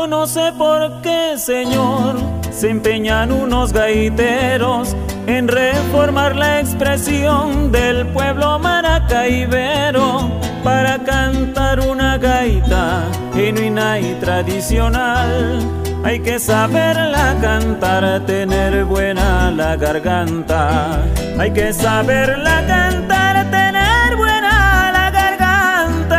Yo no sé por qué, Señor, se empeñan unos gaiteros en reformar la expresión del pueblo maracaibero para cantar una gaita genuina y tradicional. Hay que saberla cantar, tener buena la garganta. Hay que saberla cantar, tener buena la garganta.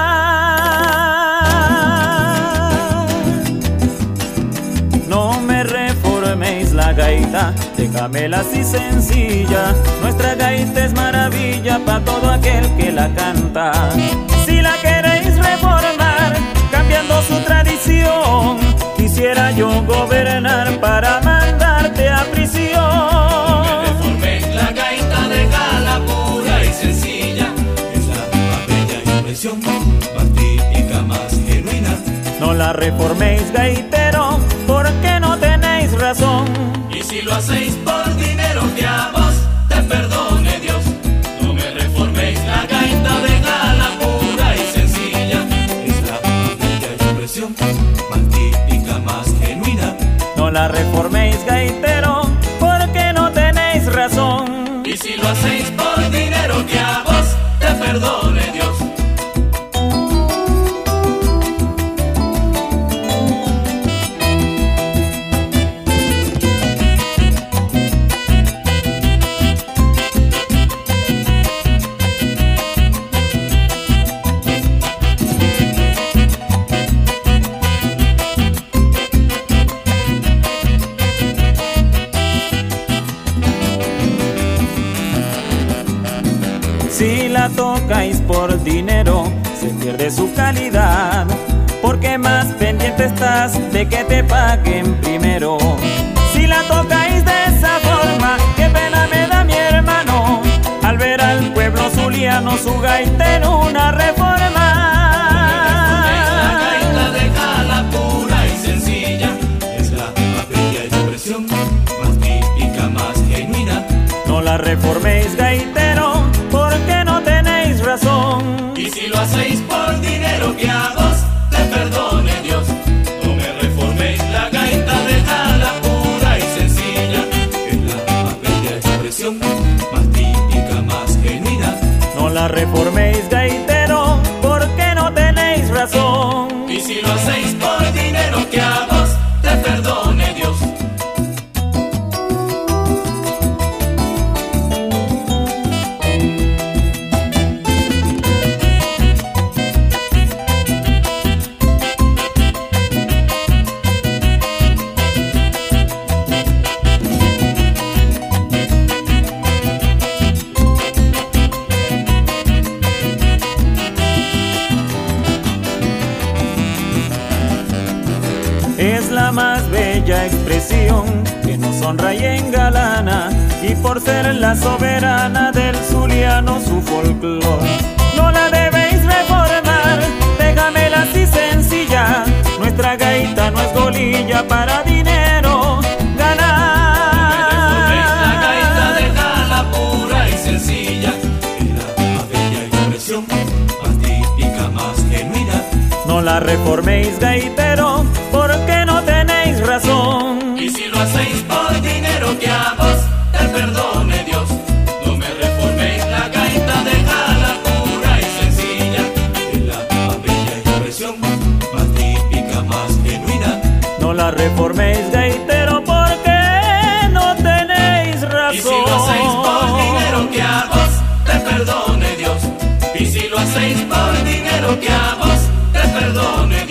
No me reforméis la gaita, déjamela así sencilla. Nuestra gaita es maravilla pa' todo aquel que la canta. Si la queréis reformar, cambiando su tradición, quisiera yo gobernar para mandarte a prisión. No me reforméis la gaita, déjala pura y sencilla. Es la más bella expresión, más típica, más genuina. No la reforméis, gaitero, porque no tenéis razón. Y si lo hacéis por dinero, que a vos te perdone Dios. No me reforméis la gaita, déjala pura y sencilla. Es la más bella expresión, más típica, más genuina. No la reforméis, gaitero, porque no tenéis razón. Y si lo hacéis por dinero, que a vos te perdone Dios. Si la tocáis por dinero, se pierde su calidad, porque más pendiente estás de que te paguen primero. Si la tocáis de esa forma, qué pena me da mi hermano, al ver al pueblo zuliano su gaita en una reforma. La gaita, déjala pura y sencilla. Es la más bella expresión, más típica, más genuina. No la reforméis, gaitero, porque no tenéis razón. Y si lo hacéis por dinero, que a vos te perdone Dios. No me reforméis la gaita, déjala pura y sencilla. Es la más bella expresión, más típica, más genuina. No la reforméis, gaitero, porque no tenéis razón. Y si lo hacéis por dinero, que a vos te perdone Dios. Es la más bella expresión que nos honra y engalana, y por ser la soberana del zuliano su folclor. No la debéis reformar, déjamela así sencilla. Nuestra gaita no es golilla para dinero ganar. No me reforméis la gaita, déjala pura y sencilla. Es la más bella expresión, más típica, más genuina. No la reforméis, gaitero, porque no tenéis razón. Y si lo hacéis por dinero, que a vos te perdone Dios. No me reforméis la gaita, déjala pura y sencilla. Es la más bella expresión, más típica, más genuina. No la reforméis, gaitero, porque no tenéis razón. Y si lo hacéis por dinero, que a vos te perdone Dios. Y si lo hacéis por dinero, que a vos te perdone Dios.